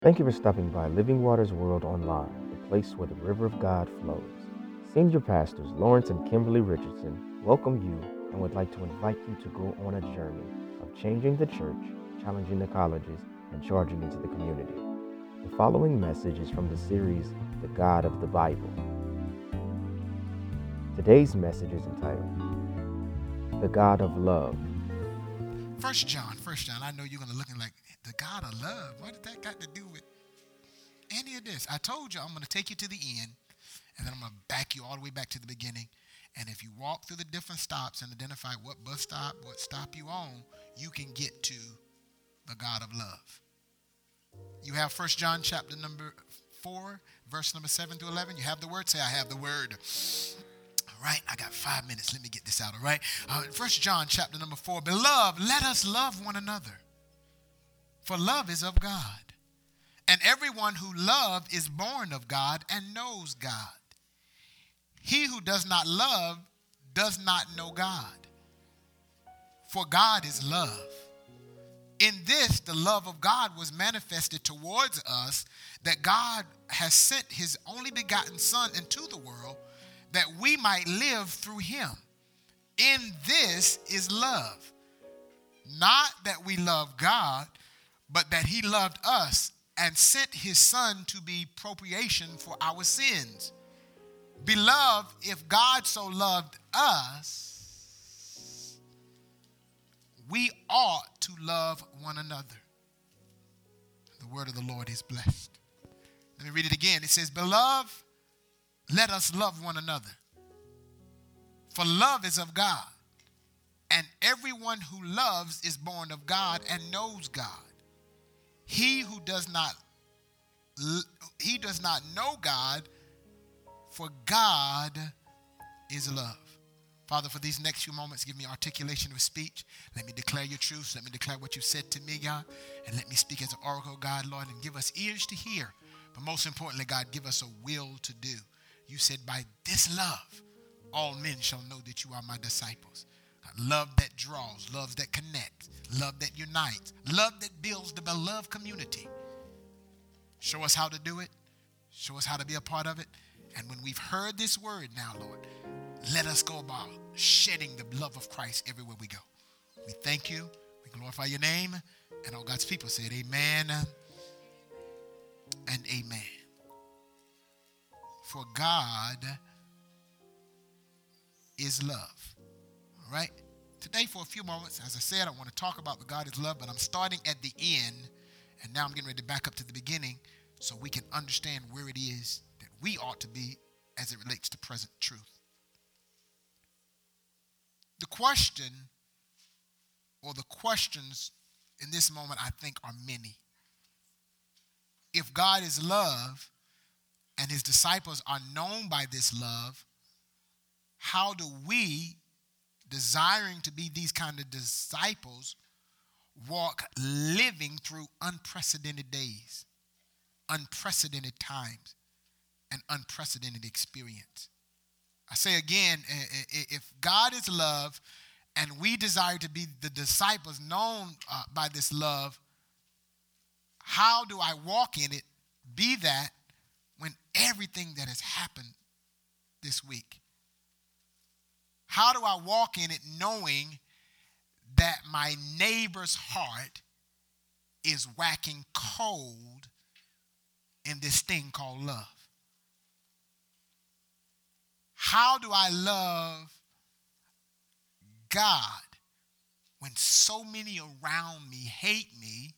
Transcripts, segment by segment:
Thank you for stopping by Living Waters World Online, the place where the river of God flows. Senior pastors Lawrence and Kimberly Richardson welcome you and would like to invite you to go on a journey of changing the church, challenging the colleges, and charging into the community. The following message is from the series, The God of the Bible. Today's message is entitled, The God of Love. First John, I know you're going to look like, the God of love, what did that got to do with any of this? I told you I'm going to take you to the end, and then I'm going to back you all the way back to the beginning. And if you walk through the different stops and identify what bus stop, what stop you on, you can get to the God of love. You have First John chapter number 4, verse number 7 through 11. You have the word? Say, I have the word. All right, I got 5 minutes. Let me get this out, all right? First John chapter number 4. Beloved, let us love one another, for love is of God. And everyone who loves is born of God and knows God. He who does not love does not know God, for God is love. In this, the love of God was manifested towards us, that God has sent his only begotten Son into the world, that we might live through him. In this is love. Not that we love God, but that he loved us and sent his Son to be propitiation for our sins. Beloved, if God so loved us, we ought to love one another. The word of the Lord is blessed. Let me read it again. It says, Beloved, let us love one another, for love is of God, and everyone who loves is born of God and knows God. He does not know God, for God is love. Father, for these next few moments, give me articulation of speech. Let me declare your truths. Let me declare what you said to me, God. And let me speak as an oracle, God, Lord, and give us ears to hear. But most importantly, God, give us a will to do. You said, by this love, all men shall know that you are my disciples. Love that draws, love that connects, love that unites, love that builds the beloved community. Show us how to do it. Show us how to be a part of it. And when we've heard this word now, Lord, let us go about shedding the love of Christ everywhere we go. We thank you. We glorify your name. And all God's people said amen and amen. For God is love. All right? Today, for a few moments, as I said, I want to talk about the God is love, but I'm starting at the end, and now I'm getting ready to back up to the beginning so we can understand where it is that we ought to be as it relates to present truth. The question, or the questions in this moment, I think are many. If God is love and his disciples are known by this love, how do we, desiring to be these kind of disciples, walk living through unprecedented days, unprecedented times, and unprecedented experience? I say again, if God is love and we desire to be the disciples known by this love, how do I walk in it, be that, when everything that has happened this week? How do I walk in it knowing that my neighbor's heart is waxing cold in this thing called love? How do I love God when so many around me hate me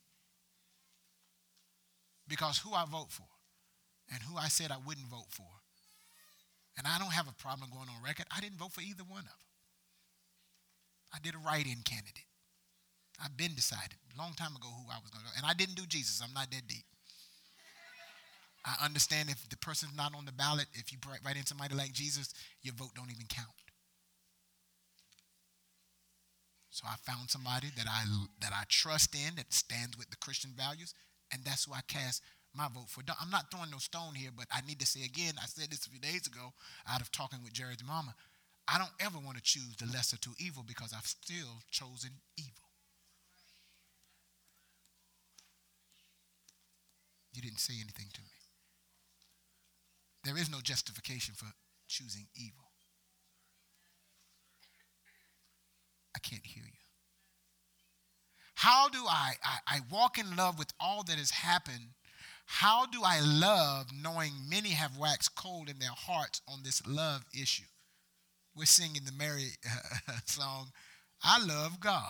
because who I vote for and who I said I wouldn't vote for? And I don't have a problem going on record. I didn't vote for either one of them. I did a write-in candidate. I've been decided a long time ago who I was going to go. And I didn't do Jesus. I'm not that deep. I understand if the person's not on the ballot, if you write in somebody like Jesus, your vote don't even count. So I found somebody that I trust in, that stands with the Christian values, and that's who I cast my vote for. I'm not throwing no stone here, but I need to say again, I said this a few days ago out of talking with Jared's mama, I don't ever want to choose the lesser two evil because I've still chosen evil. You didn't say anything to me. There is no justification for choosing evil. I can't hear you. How do I walk in love with all that has happened? How do I love knowing many have waxed cold in their hearts on this love issue? We're singing the Mary song, I love God.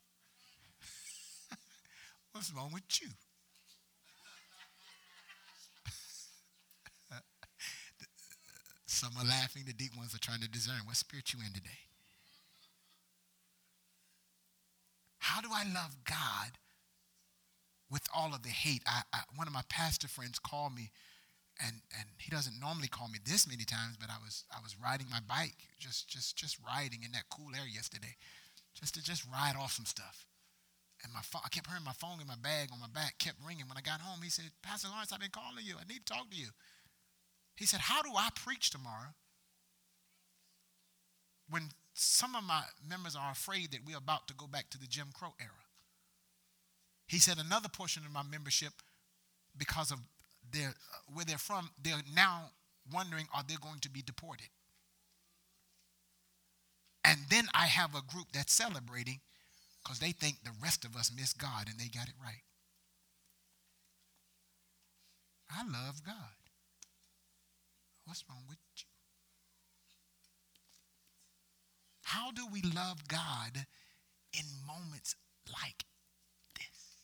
What's wrong with you? Some are laughing. The deep ones are trying to discern what spirit you in today. How do I love God with all of the hate? One of my pastor friends called me, and he doesn't normally call me this many times, but I was riding my bike, just riding in that cool air yesterday, just to ride off some stuff. And my phone, I kept hearing my phone in my bag on my back, kept ringing. When I got home, he said, Pastor Lawrence, I've been calling you. I need to talk to you. He said, how do I preach tomorrow when some of my members are afraid that we're about to go back to the Jim Crow era? He said another portion of my membership, because of where they're from, they're now wondering, are they going to be deported? And then I have a group that's celebrating because they think the rest of us miss God and they got it right. I love God. What's wrong with you? How do we love God in moments like this?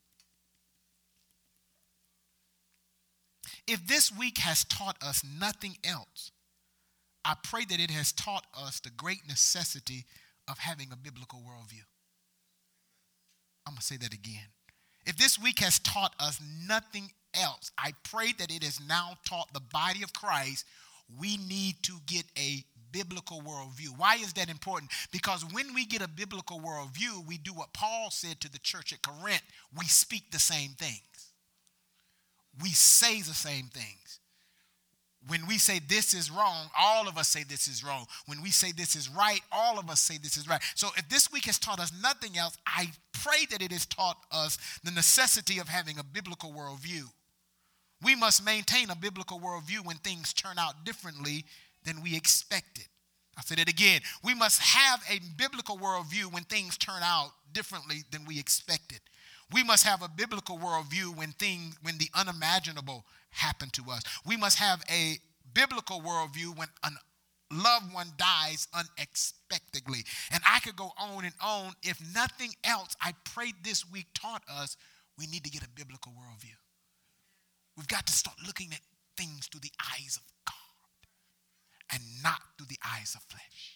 If this week has taught us nothing else, I pray that it has taught us the great necessity of having a biblical worldview. I'm going to say that again. If this week has taught us nothing else, I pray that it has now taught the body of Christ we need to get a biblical worldview. Why is that important? Because when we get a biblical worldview, we do what Paul said to the church at Corinth. We speak the same things. We say the same things. When we say this is wrong, all of us say this is wrong. When we say this is right, all of us say this is right. So if this week has taught us nothing else, I pray that it has taught us the necessity of having a biblical worldview. We must maintain a biblical worldview when things turn out differently than we expected. I said it again. We must have a biblical worldview when things turn out differently than we expected. We must have a biblical worldview when the unimaginable happen to us. We must have a biblical worldview when a loved one dies unexpectedly. And I could go on and on. If nothing else, I pray this week taught us we need to get a biblical worldview. We've got to start looking at things through the eyes of God and not through the eyes of flesh.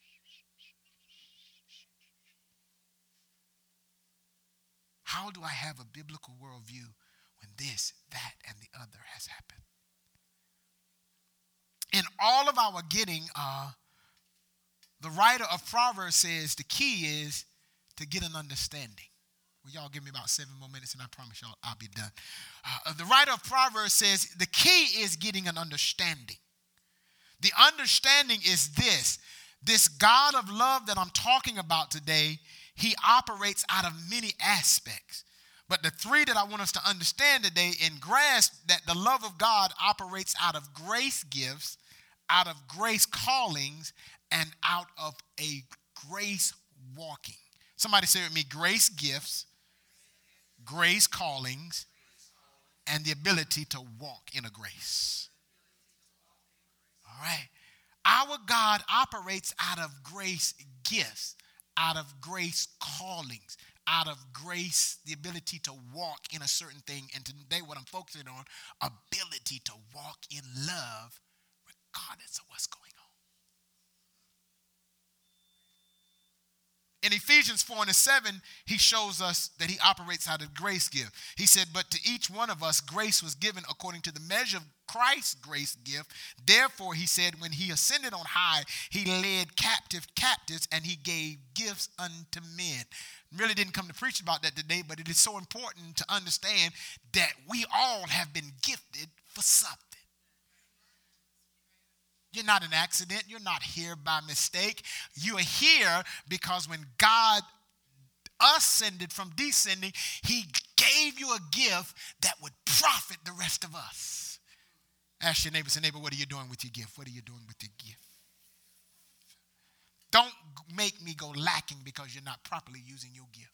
How do I have a biblical worldview when this, that, and the other has happened? In all of our getting, the writer of Proverbs says the key is to get an understanding. Will y'all give me about 7 more minutes and I promise y'all I'll be done. The writer of Proverbs says the key is getting an understanding. The understanding is this God of love that I'm talking about today, he operates out of many aspects. But the 3 that I want us to understand today and grasp that the love of God operates out of grace gifts, out of grace callings, and out of a grace walking. Somebody say with me, grace gifts, grace callings, and the ability to walk in a grace. All right. Our God operates out of grace gifts, out of grace callings, out of grace, the ability to walk in a certain thing. And today what I'm focusing on, ability to walk in love regardless of what's going on. In Ephesians 4:7, he shows us that he operates out of grace gift. He said, but to each one of us, grace was given according to the measure of Christ's grace gift. Therefore, he said, when he ascended on high, he led captives, and he gave gifts unto men. Really didn't come to preach about that today, but it is so important to understand that we all have been gifted for something. You're not an accident. You're not here by mistake. You are here because when God ascended from descending, he gave you a gift that would profit the rest of us. Ask your neighbor, say, neighbor, what are you doing with your gift? What are you doing with your gift? Don't make me go lacking because you're not properly using your gift.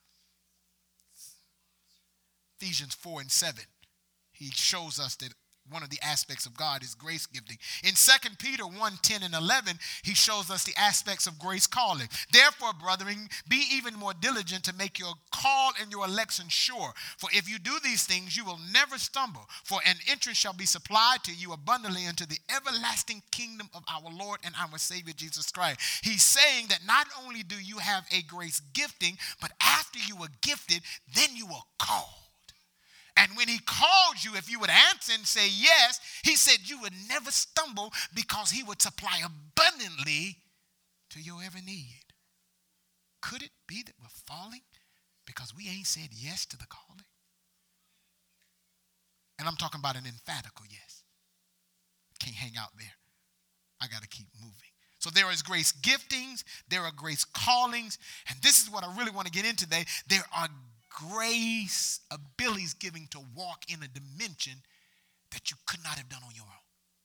Ephesians 4:7, he shows us that one of the aspects of God is grace gifting. In 2 Peter 1:10 and 11, he shows us the aspects of grace calling. Therefore, brethren, be even more diligent to make your call and your election sure. For if you do these things, you will never stumble. For an entrance shall be supplied to you abundantly into the everlasting kingdom of our Lord and our Savior Jesus Christ. He's saying that not only do you have a grace gifting, but after you were gifted, then you were called. And when he called you, if you would answer and say yes, he said you would never stumble because he would supply abundantly to your every need. Could it be that we're falling because we ain't said yes to the calling? And I'm talking about an emphatical yes. Can't hang out there. I got to keep moving. So there is grace giftings, there are grace callings, and this is what I really want to get into today. There are grace abilities giving to walk in a dimension that you could not have done on your own.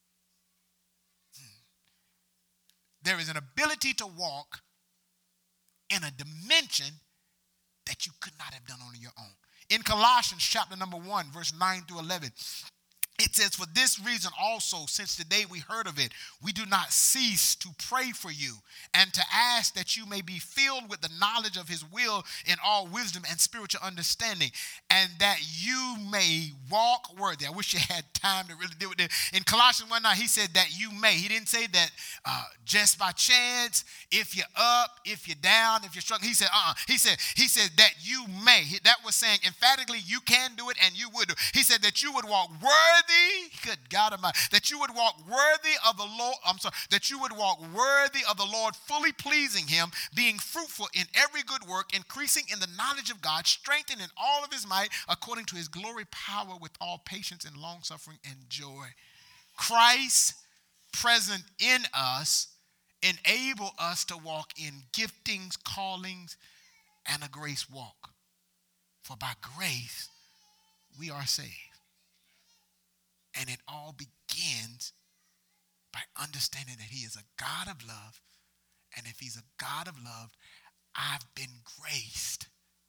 There is an ability to walk in a dimension that you could not have done on your own. In Colossians chapter number 1, verse 9 through 11, it says, for this reason also, since the day we heard of it, we do not cease to pray for you and to ask that you may be filled with the knowledge of his will in all wisdom and spiritual understanding, and that you may walk worthy. I wish you had time to really deal with it. In Colossians 1:9, he said that you may. He didn't say that just by chance, if you're up, if you're down, if you're struggling. He said, He said that you may. That was saying emphatically you can do it and you would do it. He said that you would walk worthy. Good God Almighty, that you would walk worthy of the Lord. That you would walk worthy of the Lord, fully pleasing him, being fruitful in every good work, increasing in the knowledge of God, strengthened in all of his might, according to his glory power, with all patience and long suffering and joy. Christ present in us enable us to walk in giftings, callings, and a grace walk. For by grace we are saved. And it all begins by understanding that he is a God of love. And if he's a God of love, I've been graced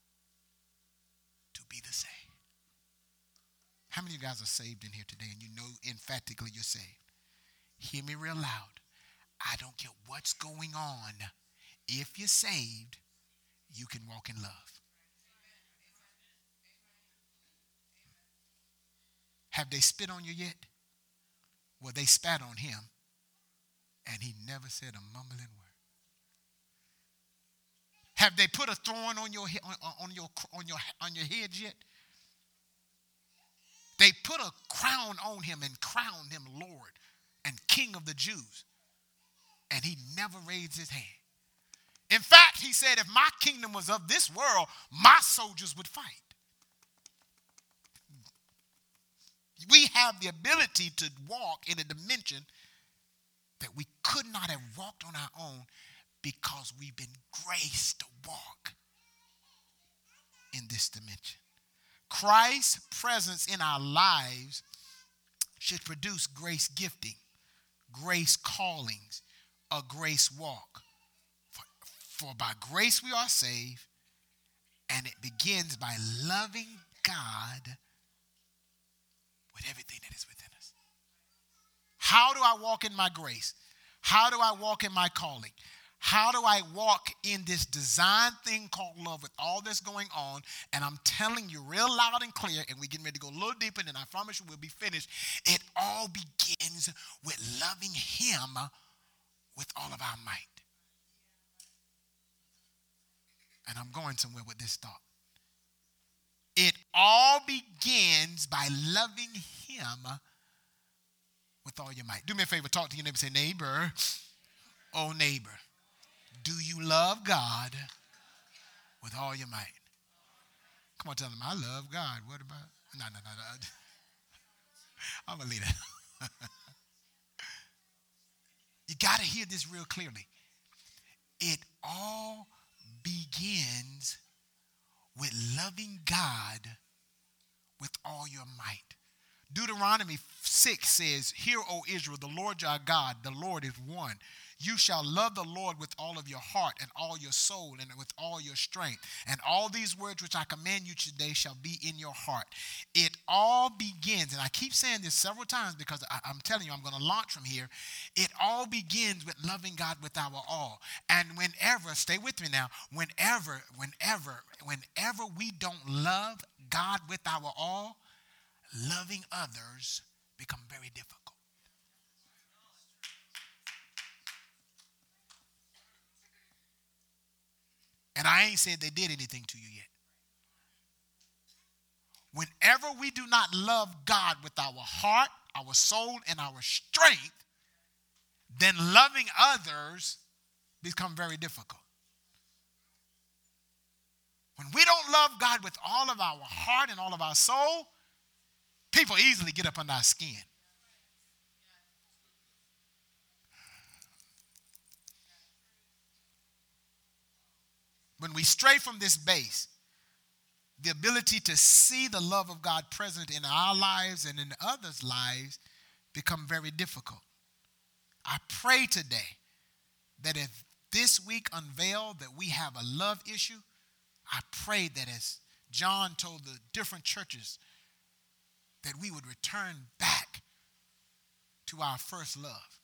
to be the same. How many of you guys are saved in here today and you know emphatically you're saved? Hear me real loud. I don't care what's going on. If you're saved, you can walk in love. Have they spit on you yet? Well, they spat on him, and he never said a mumbling word. Have they put a thorn on your head yet? They put a crown on him and crowned him Lord and King of the Jews, and he never raised his hand. In fact, he said, if my kingdom was of this world, my soldiers would fight. We have the ability to walk in a dimension that we could not have walked on our own because we've been graced to walk in this dimension. Christ's presence in our lives should produce grace gifting, grace callings, a grace walk. For by grace we are saved, and it begins by loving God with everything that is within us. How do I walk in my grace? How do I walk in my calling? How do I walk in this design thing called love with all that's going on? And I'm telling you real loud and clear, and we're getting ready to go a little deeper, and I promise you we'll be finished. It all begins with loving him with all of our might. And I'm going somewhere with this thought. It all begins by loving him with all your might. Do me a favor, talk to your neighbor, say, neighbor, oh neighbor, do you love God with all your might? Come on, tell him, I love God. What about? No. I'm going to leave it. You got to hear this real clearly. It all begins with loving God with all your might. Deuteronomy 6 says, "Hear, O Israel, the Lord your God, the Lord is one. You shall love the Lord with all of your heart and all your soul and with all your strength. And all these words which I command you today shall be in your heart." It all begins, and I keep saying this several times because I'm telling you, I'm going to launch from here. It all begins with loving God with our all. And whenever, stay with me now, whenever we don't love God with our all, loving others become very difficult. And I ain't said they did anything to you yet. Whenever we do not love God with our heart, our soul, and our strength, then loving others become very difficult. When we don't love God with all of our heart and all of our soul, people easily get up under our skin. When we stray from this base, the ability to see the love of God present in our lives and in others' lives become very difficult. I pray today that if this week unveiled that we have a love issue, I pray that as John told the different churches, that we would return back to our first love.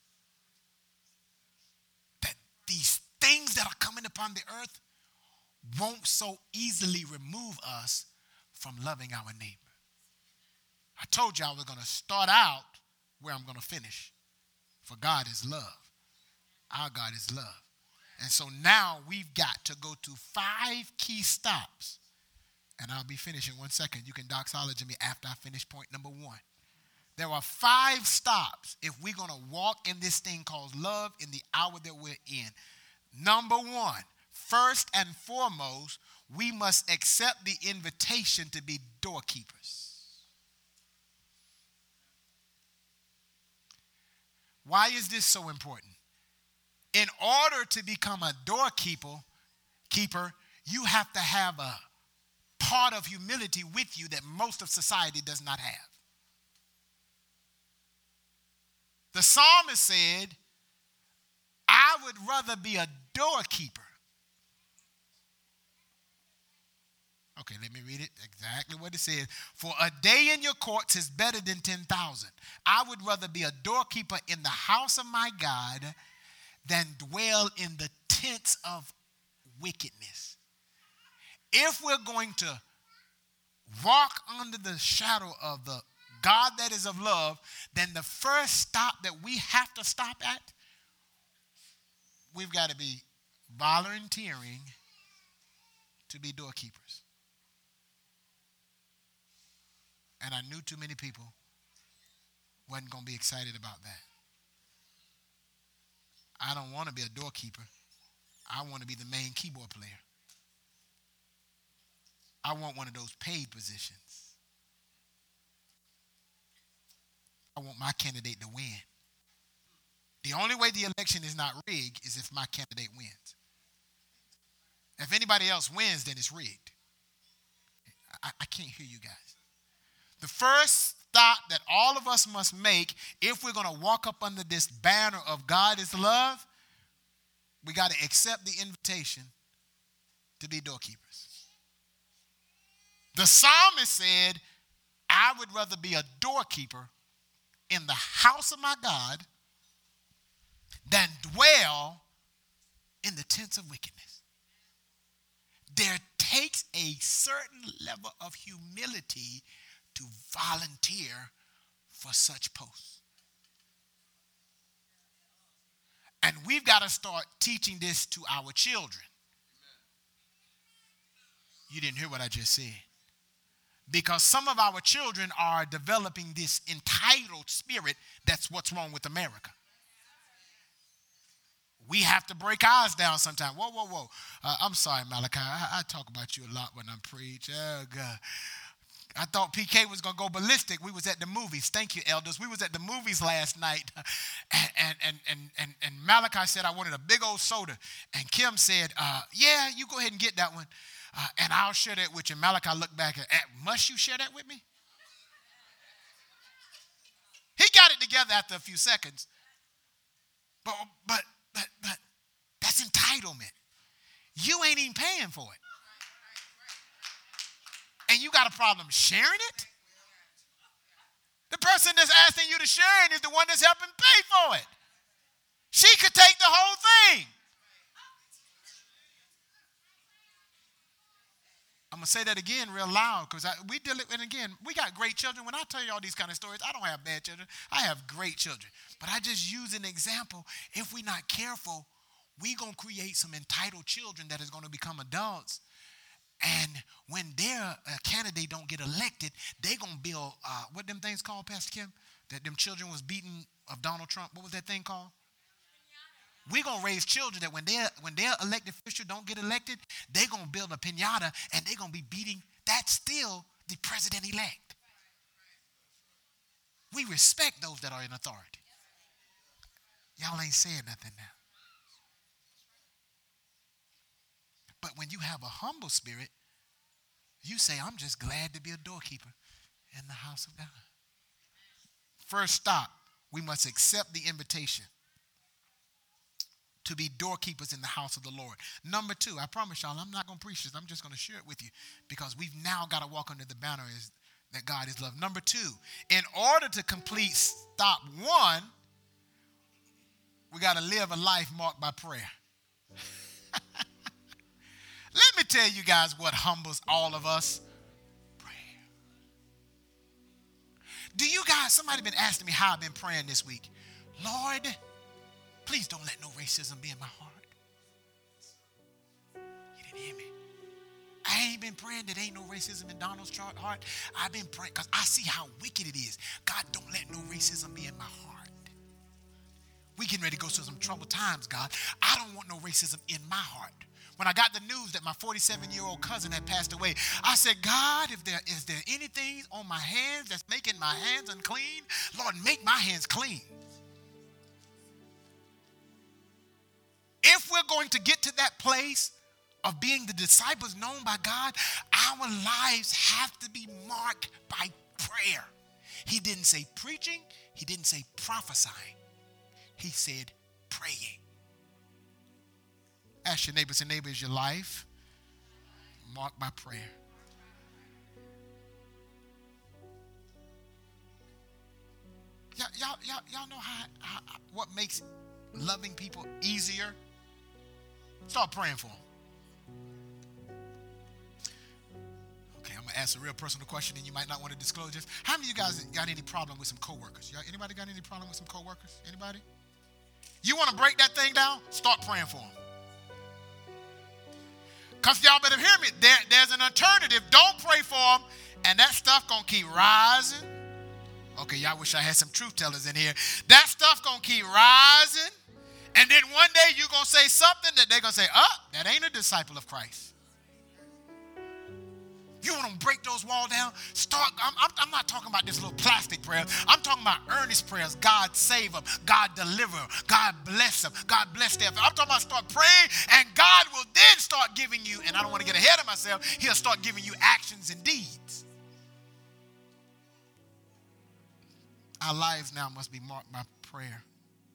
That these things that are coming upon the earth won't so easily remove us from loving our neighbor. I told you I was going to start out where I'm going to finish. For God is love. Our God is love. And so now we've got to go to 5 key stops. And I'll be finishing in 1 second. You can doxology me after I finish point number 1. There are 5 stops if we're going to walk in this thing called love in the hour that we're in. Number 1, first and foremost, we must accept the invitation to be doorkeepers. Why is this so important? In order to become a doorkeeper, you have to have a part of humility with you that most of society does not have. The psalmist said, "I would rather be a doorkeeper." Okay, let me read it exactly what it says. "For a day in your courts is better than 10,000. I would rather be a doorkeeper in the house of my God than dwell in the tents of wickedness." If we're going to walk under the shadow of the God that is of love, then the first stop that we have to stop at, we've got to be volunteering to be doorkeepers. And I knew too many people wasn't going to be excited about that. I don't want to be a doorkeeper. I want to be the main keyboard player. I want one of those paid positions. I want my candidate to win. The only way the election is not rigged is if my candidate wins. If anybody else wins, then it's rigged. I can't hear you guys. The first stop that all of us must make if we're going to walk up under this banner of God is love, we got to accept the invitation to be doorkeepers. The psalmist said, "I would rather be a doorkeeper in the house of my God than dwell in the tents of wickedness." There takes a certain level of humility to volunteer for such posts. And we've got to start teaching this to our children. You didn't hear what I just said. Because some of our children are developing this entitled spirit. That's what's wrong with America. We have to break ours down sometimes. Whoa. I'm sorry, Malachi. I talk about you a lot when I'm preaching. Oh, God. I thought PK was going to go ballistic. We was at the movies. Thank you, elders. We was at the movies last night. And Malachi said I wanted a big old soda. And Kim said, yeah, you go ahead and get that one. And I'll share that with you. Malachi looked back at, must you share that with me? He got it together after a few seconds. But that's entitlement. You ain't even paying for it. And you got a problem sharing it? The person that's asking you to share it is the one that's helping pay for it. She could take the whole thing. I'm going to say that again real loud because we deal it, and again, we got great children. When I tell you all these kind of stories, I don't have bad children. I have great children. But I just use an example. If we're not careful, we're going to create some entitled children that is going to become adults. And when their candidate don't get elected, they're going to build, what them things called, Pastor Kim? That them children was beating of Donald Trump. What was that thing called? We're going to raise children that when their elected official don't get elected, they're going to build a piñata and they're going to be beating. That's still the president-elect. We respect those that are in authority. Y'all ain't saying nothing now. But when you have a humble spirit, you say, I'm just glad to be a doorkeeper in the house of God. First stop, we must accept the invitation to be doorkeepers in the house of the Lord. Number 2, I promise y'all, I'm not going to preach this. I'm just going to share it with you because we've now got to walk under the banner that God is love. Number 2, in order to complete stop 1, we got to live a life marked by prayer. Let me tell you guys what humbles all of us. Prayer. Do you guys, somebody been asking me how I've been praying this week. Lord, please don't let no racism be in my heart. You didn't hear me. I ain't been praying that ain't no racism in Donald's heart. I've been praying because I see how wicked it is. God, don't let no racism be in my heart. We getting ready to go through some troubled times, God. I don't want no racism in my heart. When I got the news that my 47-year-old cousin had passed away, I said, God, is there anything on my hands that's making my hands unclean? Lord, make my hands clean. If we're going to get to that place of being the disciples known by God, our lives have to be marked by prayer. He didn't say preaching. He didn't say prophesying. He said praying. Ask your neighbor, say, neighbor, is your life marked by prayer? Y'all know how what makes loving people easier? Start praying for them. Okay, I'm going to ask a real personal question and you might not want to disclose this. How many of you guys got any problem with some coworkers? Anybody got any problem with some coworkers? Anybody? You want to break that thing down? Start praying for them. Because y'all better hear me. There's an alternative. Don't pray for them. And that stuff going to keep rising. Okay, y'all wish I had some truth tellers in here. That stuff going to keep rising. And then one day you're going to say something that they're going to say, that ain't a disciple of Christ. You want to break those walls down? I'm not talking about this little plastic prayer. I'm talking about earnest prayers. God save them. God deliver them. God bless them. God bless them. I'm talking about start praying and God will then start giving you, and I don't want to get ahead of myself, he'll start giving you actions and deeds. Our lives now must be marked by prayer.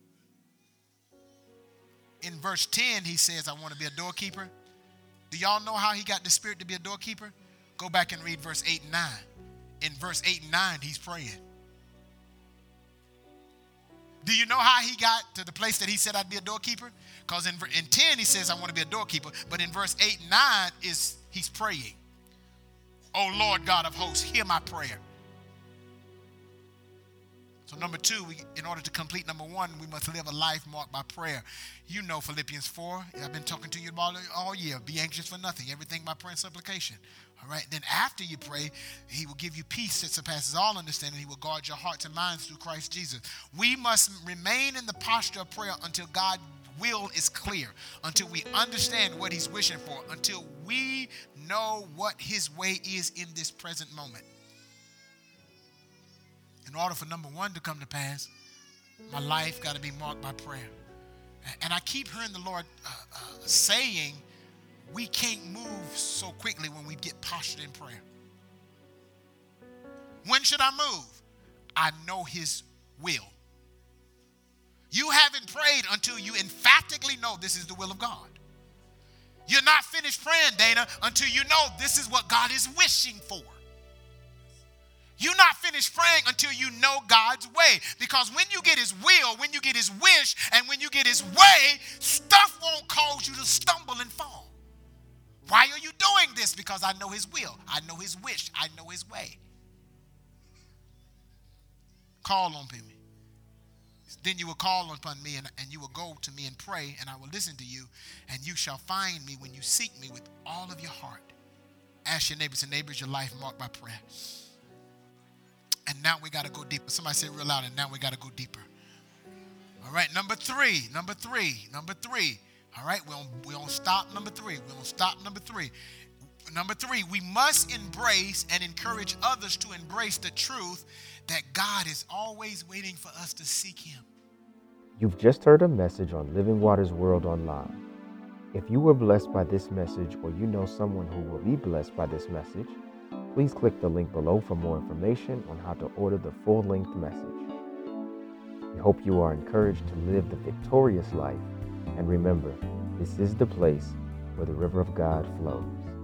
In verse 10, he says, I want to be a doorkeeper. Do y'all know how he got the spirit to be a doorkeeper? Go back and read verse 8 and 9. In verse 8 and 9, he's praying. Do you know how he got to the place that he said I'd be a doorkeeper? Because in 10, he says I want to be a doorkeeper. But in verse 8 and 9, he's praying. Oh, Lord God of hosts, hear my prayer. So number 2, in order to complete number 1, we must live a life marked by prayer. You know Philippians 4. I've been talking to you about it all year. Be anxious for nothing. Everything by prayer and supplication. All right. Then after you pray, he will give you peace that surpasses all understanding. He will guard your hearts and minds through Christ Jesus. We must remain in the posture of prayer until God's will is clear, until we understand what he's wishing for, until we know what his way is in this present moment. In order for number 1 to come to pass, my life got to be marked by prayer. And I keep hearing the Lord saying, we can't move so quickly when we get postured in prayer. When should I move? I know his will. You haven't prayed until you emphatically know this is the will of God. You're not finished praying, Dana, until you know this is what God is wishing for. You're not finished praying until you know God's way. Because when you get his will, when you get his wish, and when you get his way, stuff won't cause you to stumble and fall. Why are you doing this? Because I know his will. I know his wish. I know his way. Call on me. Then you will call upon me, and you will go to me and pray, and I will listen to you, and you shall find me when you seek me with all of your heart. Ask your neighbors, and neighbors, your life marked by prayer. And now we got to go deeper. Somebody say it real loud, and now we got to go deeper. All right, number three. All right, we don't stop number three. Number three, we must embrace and encourage others to embrace the truth that God is always waiting for us to seek him. You've just heard a message on Living Waters World Online. If you were blessed by this message, or you know someone who will be blessed by this message, please click the link below for more information on how to order the full-length message. We hope you are encouraged to live the victorious life. And remember, this is the place where the river of God flows.